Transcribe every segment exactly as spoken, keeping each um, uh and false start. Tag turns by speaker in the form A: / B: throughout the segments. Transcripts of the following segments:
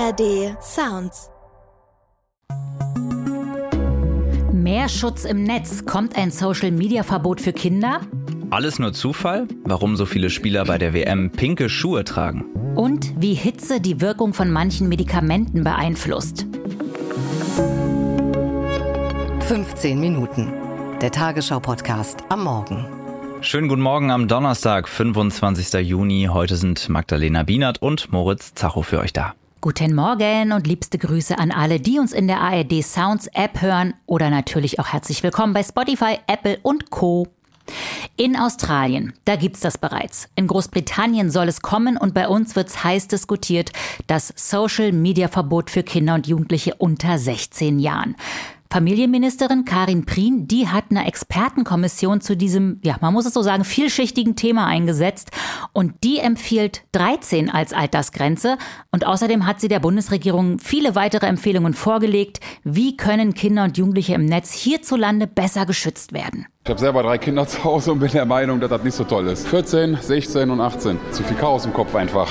A: R D Sounds.
B: Mehr Schutz im Netz. Kommt ein Social-Media-Verbot für Kinder?
C: Alles nur Zufall? Warum so viele Spieler bei der W M pinke Schuhe tragen?
B: Und wie Hitze die Wirkung von manchen Medikamenten beeinflusst.
D: fünfzehn Minuten. Der Tagesschau-Podcast am Morgen.
C: Schönen guten Morgen am Donnerstag, fünfundzwanzigsten Juni. Heute sind Magdalena Bienert und Moritz Zacho für euch da.
B: Guten Morgen und liebste Grüße an alle, die uns in der A R D Sounds App hören oder natürlich auch herzlich willkommen bei Spotify, Apple und Co. In Australien, da gibt's das bereits. In Großbritannien soll es kommen und bei uns wird's heiß diskutiert, das Social-Media-Verbot für Kinder und Jugendliche unter sechzehn Jahren. Familienministerin Karin Prien, die hat eine Expertenkommission zu diesem, ja, man muss es so sagen, vielschichtigen Thema eingesetzt und die empfiehlt dreizehn als Altersgrenze und außerdem hat sie der Bundesregierung viele weitere Empfehlungen vorgelegt, wie können Kinder und Jugendliche im Netz hierzulande besser geschützt werden.
E: Ich habe selber drei Kinder zu Hause und bin der Meinung, dass das nicht so toll ist. vierzehn, sechzehn und achtzehn. Zu viel Chaos im Kopf einfach.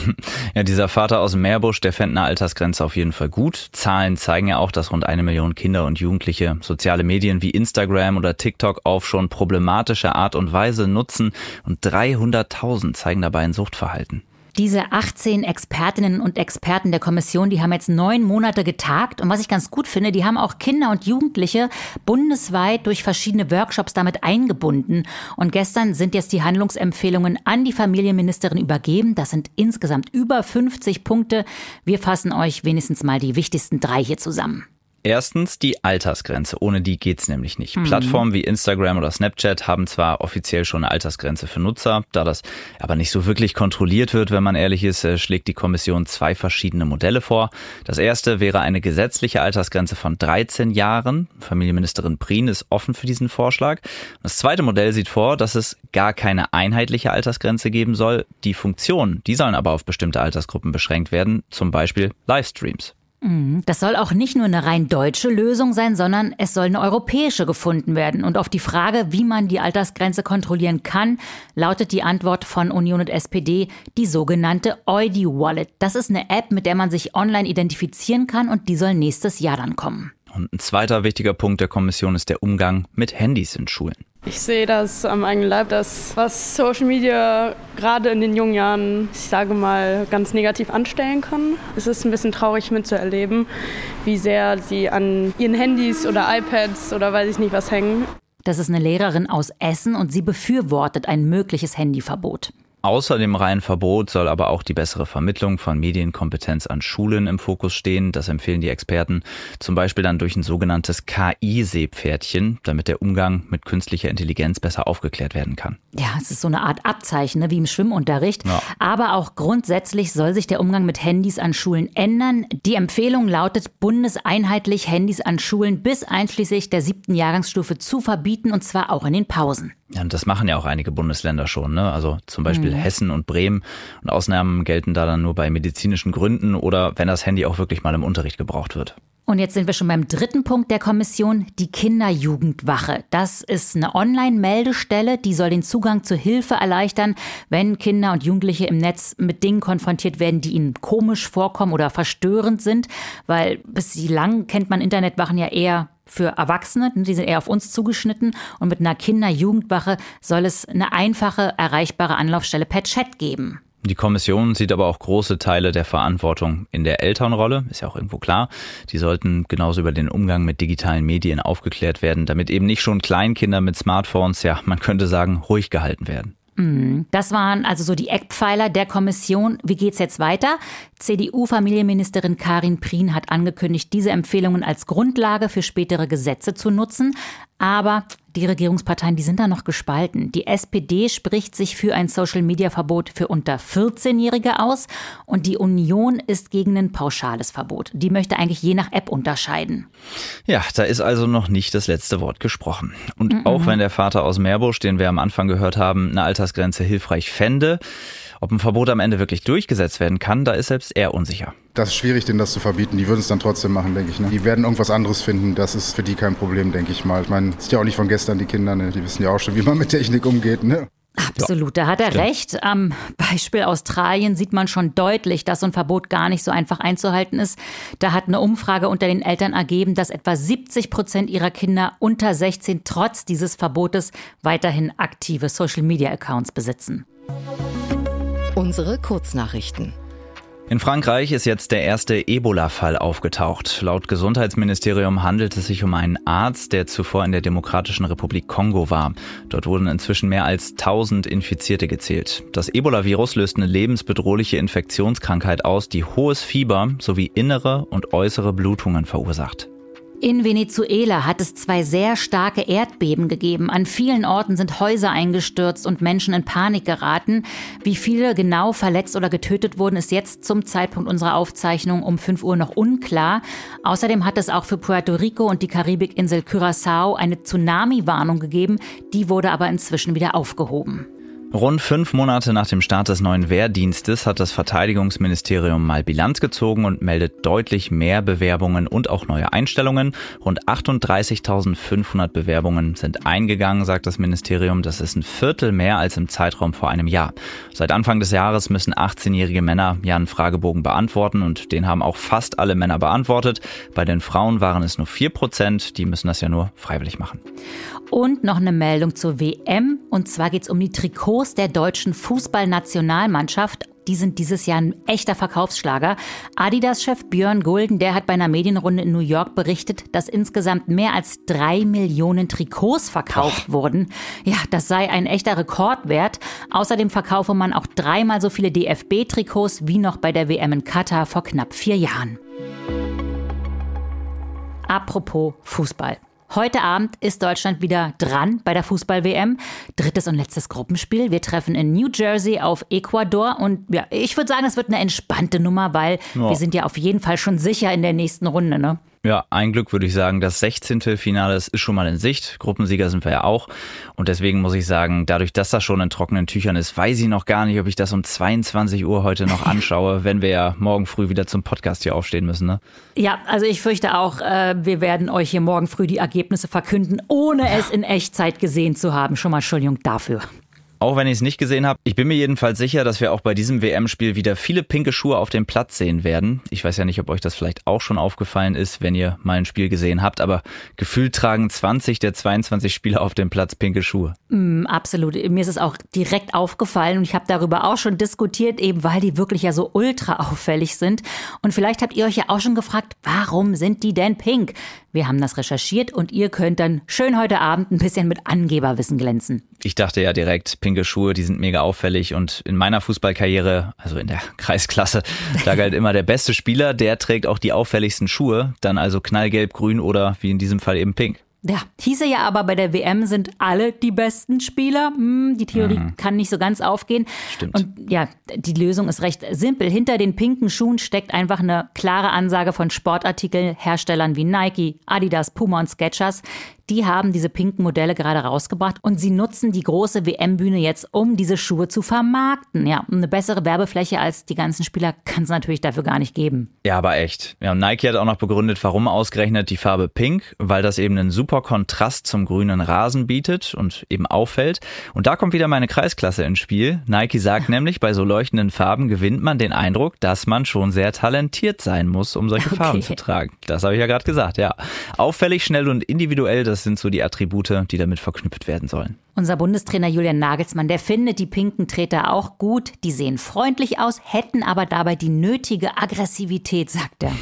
C: Ja, dieser Vater aus Meerbusch, der fände eine Altersgrenze auf jeden Fall gut. Zahlen zeigen ja auch, dass rund eine Million Kinder und Jugendliche soziale Medien wie Instagram oder TikTok auf schon problematische Art und Weise nutzen und dreihunderttausend zeigen dabei ein Suchtverhalten.
B: Diese achtzehn Expertinnen und Experten der Kommission, die haben jetzt neun Monate getagt. Und was ich ganz gut finde, die haben auch Kinder und Jugendliche bundesweit durch verschiedene Workshops damit eingebunden. Und gestern sind jetzt die Handlungsempfehlungen an die Familienministerin übergeben. Das sind insgesamt über fünfzig Punkte. Wir fassen euch wenigstens mal die wichtigsten drei hier zusammen.
C: Erstens die Altersgrenze. Ohne die geht's nämlich nicht.
B: Mhm.
C: Plattformen wie Instagram oder Snapchat haben zwar offiziell schon eine Altersgrenze für Nutzer, da das aber nicht so wirklich kontrolliert wird, wenn man ehrlich ist, schlägt die Kommission zwei verschiedene Modelle vor. Das erste wäre eine gesetzliche Altersgrenze von dreizehn Jahren. Familienministerin Prien ist offen für diesen Vorschlag. Das zweite Modell sieht vor, dass es gar keine einheitliche Altersgrenze geben soll. Die Funktionen, die sollen aber auf bestimmte Altersgruppen beschränkt werden, zum Beispiel Livestreams.
B: Das soll auch nicht nur eine rein deutsche Lösung sein, sondern es soll eine europäische gefunden werden. Und auf die Frage, wie man die Altersgrenze kontrollieren kann, lautet die Antwort von Union und S P D die sogenannte Eudi-Wallet. Das ist eine App, mit der man sich online identifizieren kann und die soll nächstes Jahr dann kommen.
C: Und ein zweiter wichtiger Punkt der Kommission ist der Umgang mit Handys in Schulen.
F: Ich sehe das am eigenen Leib, dass was Social Media gerade in den jungen Jahren, ich sage mal, ganz negativ anstellen kann. Es ist ein bisschen traurig mitzuerleben, wie sehr sie an ihren Handys oder iPads oder weiß ich nicht was hängen.
B: Das ist eine Lehrerin aus Essen und sie befürwortet ein mögliches Handyverbot.
C: Außer dem reinen Verbot soll aber auch die bessere Vermittlung von Medienkompetenz an Schulen im Fokus stehen. Das empfehlen die Experten zum Beispiel dann durch ein sogenanntes K I-Seepferdchen, damit der Umgang mit künstlicher Intelligenz besser aufgeklärt werden kann.
B: Ja, es ist so eine Art Abzeichen, ne, wie im Schwimmunterricht. Ja. Aber auch grundsätzlich soll sich der Umgang mit Handys an Schulen ändern. Die Empfehlung lautet, bundeseinheitlich Handys an Schulen bis einschließlich der siebten Jahrgangsstufe zu verbieten, und zwar auch in den Pausen.
C: Ja, und das machen ja auch einige Bundesländer schon, ne? Also zum Beispiel mhm. Hessen und Bremen. Und Ausnahmen gelten da dann nur bei medizinischen Gründen oder wenn das Handy auch wirklich mal im Unterricht gebraucht wird.
B: Und jetzt sind wir schon beim dritten Punkt der Kommission, die Kinderjugendwache. Das ist eine Online-Meldestelle, die soll den Zugang zur Hilfe erleichtern, wenn Kinder und Jugendliche im Netz mit Dingen konfrontiert werden, die ihnen komisch vorkommen oder verstörend sind. Weil bislang kennt man Internetwachen ja eher für Erwachsene, die sind eher auf uns zugeschnitten. Und mit einer Kinder-Jugendwache soll es eine einfache, erreichbare Anlaufstelle per Chat geben.
C: Die Kommission sieht aber auch große Teile der Verantwortung in der Elternrolle, ist ja auch irgendwo klar. Die sollten genauso über den Umgang mit digitalen Medien aufgeklärt werden, damit eben nicht schon Kleinkinder mit Smartphones, ja, man könnte sagen, ruhig gehalten werden.
B: Das waren also so die Eckpfeiler der Kommission. Wie geht's jetzt weiter? C D U-Familienministerin Karin Prien hat angekündigt, diese Empfehlungen als Grundlage für spätere Gesetze zu nutzen. Aber die Regierungsparteien, die sind da noch gespalten. Die S P D spricht sich für ein Social-Media-Verbot für unter vierzehnjährige aus und die Union ist gegen ein pauschales Verbot. Die möchte eigentlich je nach App unterscheiden.
C: Ja, da ist also noch nicht das letzte Wort gesprochen. Und mm-mm. auch wenn der Vater aus Meerbusch, den wir am Anfang gehört haben, eine Altersgrenze hilfreich fände, ob ein Verbot am Ende wirklich durchgesetzt werden kann, da ist selbst er unsicher.
E: Das ist schwierig, denen das zu verbieten. Die würden es dann trotzdem machen, denke ich. Ne? Die werden irgendwas anderes finden. Das ist für die kein Problem, denke ich mal. Ich meine, das ist ja auch nicht von gestern, die Kinder. Ne? Die wissen ja auch schon, wie man mit Technik umgeht. Ne?
B: Absolut, da hat er
C: stimmt.
B: recht. Am Beispiel Australien sieht man schon deutlich, dass so ein Verbot gar nicht so einfach einzuhalten ist. Da hat eine Umfrage unter den Eltern ergeben, dass etwa siebzig Prozent ihrer Kinder unter sechzehn trotz dieses Verbotes weiterhin aktive Social-Media-Accounts besitzen.
D: Unsere Kurznachrichten.
C: In Frankreich ist jetzt der erste Ebola-Fall aufgetaucht. Laut Gesundheitsministerium handelt es sich um einen Arzt, der zuvor in der Demokratischen Republik Kongo war. Dort wurden inzwischen mehr als tausend Infizierte gezählt. Das Ebola-Virus löst eine lebensbedrohliche Infektionskrankheit aus, die hohes Fieber sowie innere und äußere Blutungen verursacht.
B: In Venezuela hat es zwei sehr starke Erdbeben gegeben. An vielen Orten sind Häuser eingestürzt und Menschen in Panik geraten. Wie viele genau verletzt oder getötet wurden, ist jetzt zum Zeitpunkt unserer Aufzeichnung um fünf Uhr noch unklar. Außerdem hat es auch für Puerto Rico und die Karibikinsel Curaçao eine Tsunami-Warnung gegeben. Die wurde aber inzwischen wieder aufgehoben.
C: Rund fünf Monate nach dem Start des neuen Wehrdienstes hat das Verteidigungsministerium mal Bilanz gezogen und meldet deutlich mehr Bewerbungen und auch neue Einstellungen. Rund achtunddreißigtausendfünfhundert Bewerbungen sind eingegangen, sagt das Ministerium. Das ist ein Viertel mehr als im Zeitraum vor einem Jahr. Seit Anfang des Jahres müssen achtzehnjährige Männer ja einen Fragebogen beantworten und den haben auch fast alle Männer beantwortet. Bei den Frauen waren es nur vier Prozent, die müssen das ja nur freiwillig machen.
B: Und noch eine Meldung zur W M. Und zwar geht es um die Trikots der deutschen Fußballnationalmannschaft. Die sind dieses Jahr ein echter Verkaufsschlager. Adidas-Chef Björn Gulden, der hat bei einer Medienrunde in New York berichtet, dass insgesamt mehr als drei Millionen Trikots verkauft oh. wurden. Ja, das sei ein echter Rekordwert. Außerdem verkaufe man auch dreimal so viele D F B-Trikots wie noch bei der W M in Katar vor knapp vier Jahren. Apropos Fußball. Heute Abend ist Deutschland wieder dran bei der Fußball-W M. Drittes und letztes Gruppenspiel. Wir treffen in New Jersey auf Ecuador. Und ja, ich würde sagen, es wird eine entspannte Nummer, weil ja. wir sind ja auf jeden Fall schon sicher in der nächsten Runde, ne?
C: Ja, ein Glück würde ich sagen, das sechzehnte Finale ist schon mal in Sicht. Gruppensieger sind wir ja auch. Und deswegen muss ich sagen, dadurch, dass das schon in trockenen Tüchern ist, weiß ich noch gar nicht, ob ich das um zweiundzwanzig Uhr heute noch anschaue, wenn wir ja morgen früh wieder zum Podcast hier aufstehen müssen, ne?
B: Ja, also ich fürchte auch, äh, wir werden euch hier morgen früh die Ergebnisse verkünden, ohne es in Echtzeit gesehen zu haben. Schon mal Entschuldigung dafür.
C: Auch wenn ich es nicht gesehen habe, ich bin mir jedenfalls sicher, dass wir auch bei diesem W M-Spiel wieder viele pinke Schuhe auf dem Platz sehen werden. Ich weiß ja nicht, ob euch das vielleicht auch schon aufgefallen ist, wenn ihr mal ein Spiel gesehen habt, aber gefühlt tragen zwanzig der zweiundzwanzig Spieler auf dem Platz pinke Schuhe.
B: Mm, absolut. Mir ist es auch direkt aufgefallen und ich habe darüber auch schon diskutiert, eben weil die wirklich ja so ultra auffällig sind. Und vielleicht habt ihr euch ja auch schon gefragt, warum sind die denn pink? Wir haben das recherchiert und ihr könnt dann schön heute Abend ein bisschen mit Angeberwissen glänzen.
C: Ich dachte ja direkt, pinke Schuhe, die sind mega auffällig und in meiner Fußballkarriere, also in der Kreisklasse, da galt immer der beste Spieler, der trägt auch die auffälligsten Schuhe, dann also knallgelb, grün oder wie in diesem Fall eben pink.
B: Ja, hieße ja aber, bei der W M sind alle die besten Spieler. Hm, die Theorie mhm. kann nicht so ganz aufgehen.
C: Stimmt.
B: Und ja, die Lösung ist recht simpel. Hinter den pinken Schuhen steckt einfach eine klare Ansage von Sportartikelherstellern wie Nike, Adidas, Puma und Skechers. Die haben diese pinken Modelle gerade rausgebracht und sie nutzen die große W M-Bühne jetzt, um diese Schuhe zu vermarkten. Ja, eine bessere Werbefläche als die ganzen Spieler kann es natürlich dafür gar nicht geben.
C: Ja, aber echt. Ja, und Nike hat auch noch begründet, warum ausgerechnet die Farbe Pink, weil das eben einen super Kontrast zum grünen Rasen bietet und eben auffällt. Und da kommt wieder meine Kreisklasse ins Spiel. Nike sagt nämlich, bei so leuchtenden Farben gewinnt man den Eindruck, dass man schon sehr talentiert sein muss, um solche okay. Farben zu tragen. Das habe ich ja gerade gesagt, ja. Auffällig, schnell und individuell, das sind so die Attribute, die damit verknüpft werden sollen.
B: Unser Bundestrainer Julian Nagelsmann, der findet die pinken Treter auch gut. Die sehen freundlich aus, hätten aber dabei die nötige Aggressivität, sagt er.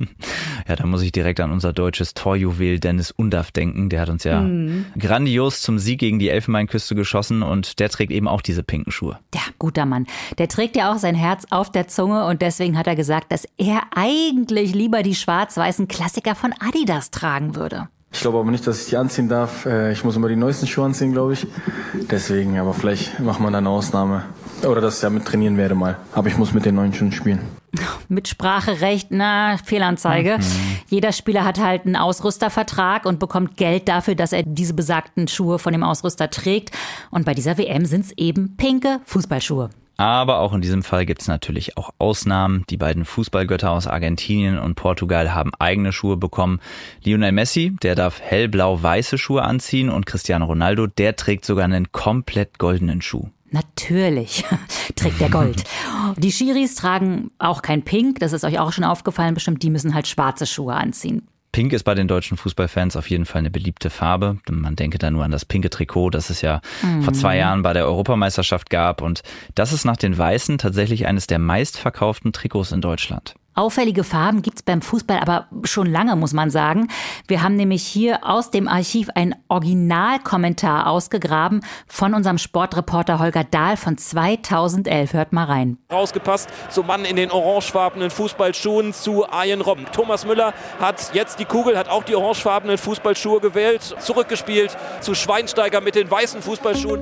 C: Ja, da muss ich direkt an unser deutsches Torjuwel Dennis Undaff denken. Der hat uns ja mhm. grandios zum Sieg gegen die Elfenbeinküste geschossen und der trägt eben auch diese pinken Schuhe.
B: Ja, guter Mann. Der trägt ja auch sein Herz auf der Zunge und deswegen hat er gesagt, dass er eigentlich lieber die schwarz-weißen Klassiker von Adidas tragen würde.
A: Ich glaube aber nicht, dass ich die anziehen darf. Ich muss immer die neuesten Schuhe anziehen, glaube ich. Deswegen, aber vielleicht machen wir da eine Ausnahme. Oder dass ich damit trainieren werde mal. Aber ich muss mit den neuen Schuhen spielen.
B: Mit Spracherecht, na, Fehlanzeige. Mhm. Jeder Spieler hat halt einen Ausrüstervertrag und bekommt Geld dafür, dass er diese besagten Schuhe von dem Ausrüster trägt. Und bei dieser W M sind es eben pinke Fußballschuhe.
C: Aber auch in diesem Fall gibt es natürlich auch Ausnahmen. Die beiden Fußballgötter aus Argentinien und Portugal haben eigene Schuhe bekommen. Lionel Messi, der darf hellblau-weiße Schuhe anziehen und Cristiano Ronaldo, der trägt sogar einen komplett goldenen Schuh.
B: Natürlich trägt der Gold. Die Schiris tragen auch kein Pink, das ist euch auch schon aufgefallen bestimmt, die müssen halt schwarze Schuhe anziehen.
C: Pink ist bei den deutschen Fußballfans auf jeden Fall eine beliebte Farbe. Man denke da nur an das pinke Trikot, das es ja mhm. vor zwei Jahren bei der Europameisterschaft gab. Und das ist nach den Weißen tatsächlich eines der meistverkauften Trikots in Deutschland.
B: Auffällige Farben gibt's beim Fußball aber schon lange, muss man sagen. Wir haben nämlich hier aus dem Archiv einen Originalkommentar ausgegraben von unserem Sportreporter Holger Dahl von zweitausendelf. Hört mal rein.
G: Rausgepasst zum Mann in den orangefarbenen Fußballschuhen, zu Arjen Robben. Thomas Müller hat jetzt die Kugel, hat auch die orangefarbenen Fußballschuhe gewählt, zurückgespielt zu Schweinsteiger mit den weißen Fußballschuhen.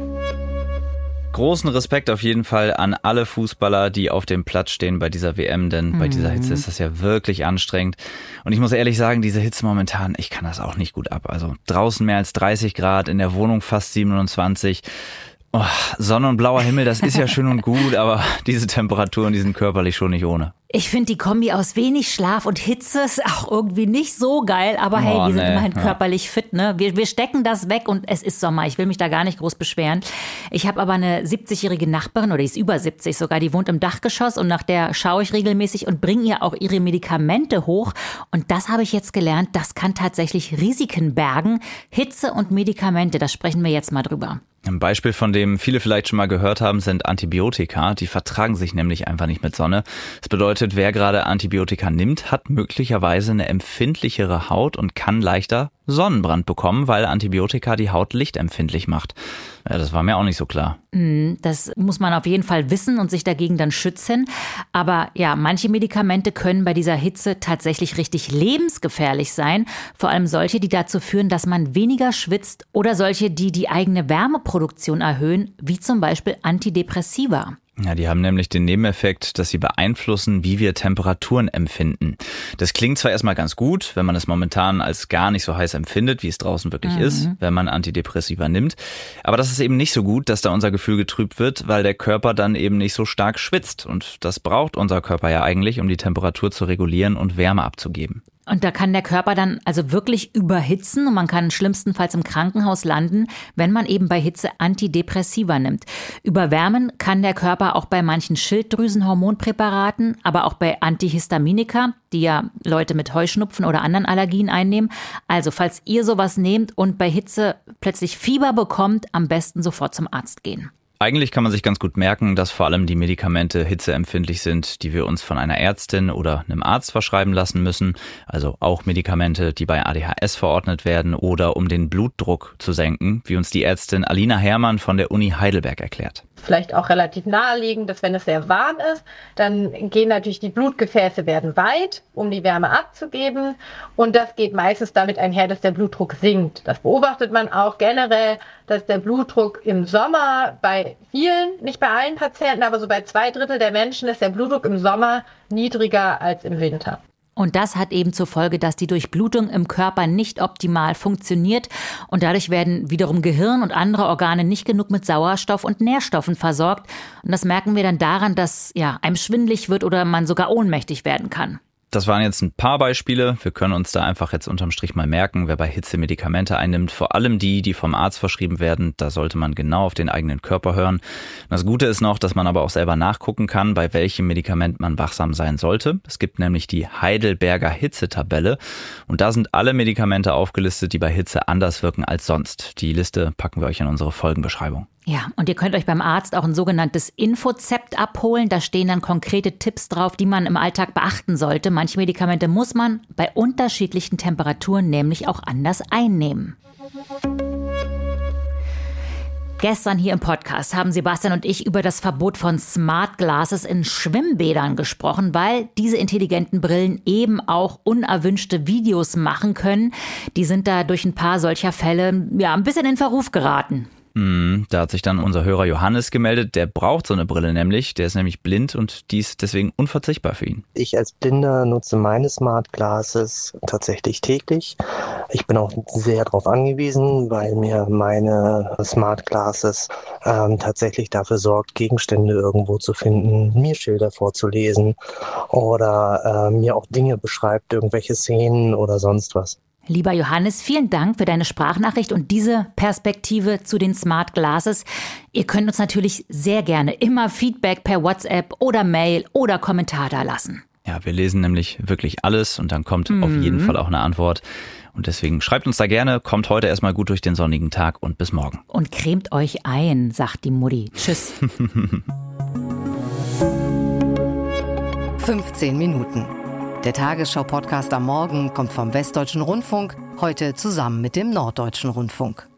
C: Großen Respekt auf jeden Fall an alle Fußballer, die auf dem Platz stehen bei dieser W M, denn mhm. bei dieser Hitze ist das ja wirklich anstrengend. Und ich muss ehrlich sagen, diese Hitze momentan, ich kann das auch nicht gut ab. Also draußen mehr als dreißig Grad, in der Wohnung fast siebenundzwanzig. Oh, Sonne und blauer Himmel, das ist ja schön und gut, aber diese Temperaturen, die sind körperlich schon nicht ohne.
B: Ich finde die Kombi aus wenig Schlaf und Hitze ist auch irgendwie nicht so geil, aber hey,
C: oh,
B: wir sind
C: nee,
B: immerhin
C: ja.
B: körperlich fit, ne? Wir, wir stecken das weg und es ist Sommer. Ich will mich da gar nicht groß beschweren. Ich habe aber eine siebzigjährige Nachbarin, oder die ist über siebzig sogar, die wohnt im Dachgeschoss und nach der schaue ich regelmäßig und bringe ihr auch ihre Medikamente hoch. Und das habe ich jetzt gelernt, das kann tatsächlich Risiken bergen. Hitze und Medikamente, da sprechen wir jetzt mal drüber.
C: Ein Beispiel, von dem viele vielleicht schon mal gehört haben, sind Antibiotika. Die vertragen sich nämlich einfach nicht mit Sonne. Das bedeutet, wer gerade Antibiotika nimmt, hat möglicherweise eine empfindlichere Haut und kann leichter Sonnenbrand bekommen, weil Antibiotika die Haut lichtempfindlich macht. Ja, das war mir auch nicht so klar.
B: Das muss man auf jeden Fall wissen und sich dagegen dann schützen. Aber ja, manche Medikamente können bei dieser Hitze tatsächlich richtig lebensgefährlich sein. Vor allem solche, die dazu führen, dass man weniger schwitzt oder solche, die die eigene Wärmeproduktion erhöhen, wie zum Beispiel Antidepressiva.
C: Ja, die haben nämlich den Nebeneffekt, dass sie beeinflussen, wie wir Temperaturen empfinden. Das klingt zwar erstmal ganz gut, wenn man es momentan als gar nicht so heiß empfindet, wie es draußen wirklich mhm. ist, wenn man Antidepressiva nimmt. Aber das ist eben nicht so gut, dass da unser Gefühl getrübt wird, weil der Körper dann eben nicht so stark schwitzt. Und das braucht unser Körper ja eigentlich, um die Temperatur zu regulieren und Wärme abzugeben.
B: Und da kann der Körper dann also wirklich überhitzen und man kann schlimmstenfalls im Krankenhaus landen, wenn man eben bei Hitze Antidepressiva nimmt. Überwärmen kann der Körper auch bei manchen Schilddrüsenhormonpräparaten, aber auch bei Antihistaminika, die ja Leute mit Heuschnupfen oder anderen Allergien einnehmen. Also falls ihr sowas nehmt und bei Hitze plötzlich Fieber bekommt, am besten sofort zum Arzt gehen.
C: Eigentlich kann man sich ganz gut merken, dass vor allem die Medikamente hitzeempfindlich sind, die wir uns von einer Ärztin oder einem Arzt verschreiben lassen müssen. Also auch Medikamente, die bei A D H S verordnet werden oder um den Blutdruck zu senken, wie uns die Ärztin Alina Herrmann von der Uni Heidelberg erklärt.
H: Vielleicht auch relativ naheliegend, dass wenn es sehr warm ist, dann gehen natürlich die Blutgefäße werden weit, um die Wärme abzugeben. Und das geht meistens damit einher, dass der Blutdruck sinkt. Das beobachtet man auch generell, dass der Blutdruck im Sommer bei vielen, nicht bei allen Patienten, aber so bei zwei Drittel der Menschen ist der Blutdruck im Sommer niedriger als im Winter.
B: Und das hat eben zur Folge, dass die Durchblutung im Körper nicht optimal funktioniert und dadurch werden wiederum Gehirn und andere Organe nicht genug mit Sauerstoff und Nährstoffen versorgt. Und das merken wir dann daran, dass ja, einem schwindelig wird oder man sogar ohnmächtig werden kann.
C: Das waren jetzt ein paar Beispiele. Wir können uns da einfach jetzt unterm Strich mal merken, wer bei Hitze Medikamente einnimmt. Vor allem die, die vom Arzt verschrieben werden. Da sollte man genau auf den eigenen Körper hören. Das Gute ist noch, dass man aber auch selber nachgucken kann, bei welchem Medikament man wachsam sein sollte. Es gibt nämlich die Heidelberger Hitzetabelle. Und da sind alle Medikamente aufgelistet, die bei Hitze anders wirken als sonst. Die Liste packen wir euch in unsere Folgenbeschreibung.
B: Ja, und ihr könnt euch beim Arzt auch ein sogenanntes Infozept abholen. Da stehen dann konkrete Tipps drauf, die man im Alltag beachten sollte. Manche Medikamente muss man bei unterschiedlichen Temperaturen nämlich auch anders einnehmen. Gestern hier im Podcast haben Sebastian und ich über das Verbot von Smart Glasses in Schwimmbädern gesprochen, weil diese intelligenten Brillen eben auch unerwünschte Videos machen können. Die sind da durch ein paar solcher Fälle ja ein bisschen in Verruf geraten.
C: Mm, da hat sich dann unser Hörer Johannes gemeldet. Der braucht so eine Brille nämlich. Der ist nämlich blind und die ist deswegen unverzichtbar für ihn.
I: Ich als Blinder nutze meine Smart Glasses tatsächlich täglich. Ich bin auch sehr darauf angewiesen, weil mir meine Smart Glasses ähm, tatsächlich dafür sorgt, Gegenstände irgendwo zu finden, mir Schilder vorzulesen oder äh, mir auch Dinge beschreibt, irgendwelche Szenen oder sonst was.
B: Lieber Johannes, vielen Dank für deine Sprachnachricht und diese Perspektive zu den Smart Glasses. Ihr könnt uns natürlich sehr gerne immer Feedback per WhatsApp oder Mail oder Kommentar da lassen.
C: Ja, wir lesen nämlich wirklich alles und dann kommt mhm. auf jeden Fall auch eine Antwort. Und deswegen schreibt uns da gerne, kommt heute erstmal gut durch den sonnigen Tag und bis morgen.
B: Und cremt euch ein, sagt die Mutti. Tschüss.
D: fünfzehn Minuten. Der Tagesschau-Podcast am Morgen kommt vom Westdeutschen Rundfunk, heute zusammen mit dem Norddeutschen Rundfunk.